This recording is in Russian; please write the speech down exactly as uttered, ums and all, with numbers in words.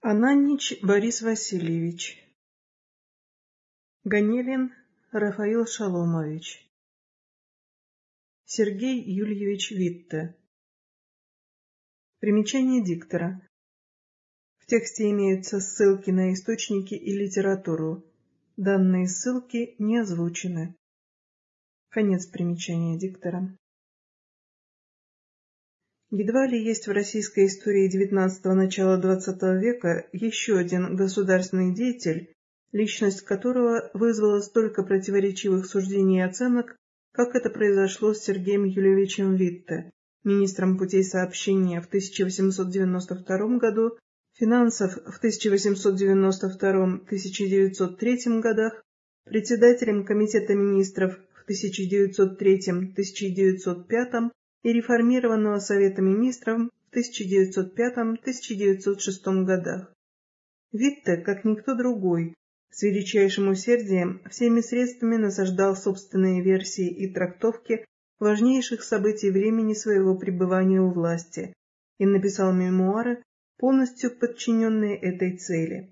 Ананич Борис Васильевич. Ганелин Рафаил Шаломович. Сергей Юльевич Витте. Примечание диктора. В тексте имеются ссылки на источники и литературу. Данные ссылки не озвучены. Конец примечания диктора. Едва ли есть в российской истории девятнадцатого – начала двадцатого века еще один государственный деятель, личность которого вызвала столько противоречивых суждений и оценок, как это произошло с Сергеем Юльевичем Витте, министром путей сообщения в тысяча восемьсот девяносто втором году, финансов в тысяча восемьсот девяносто втором — тысяча девятьсот третьем годах, председателем Комитета министров в тысяча девятьсот третьем — тысяча девятьсот пятом и реформированного Совета министров в тысяча девятьсот пятом — тысяча девятьсот шестом годах. Витте, как никто другой, с величайшим усердием всеми средствами насаждал собственные версии и трактовки важнейших событий времени своего пребывания у власти и написал мемуары, полностью подчиненные этой цели.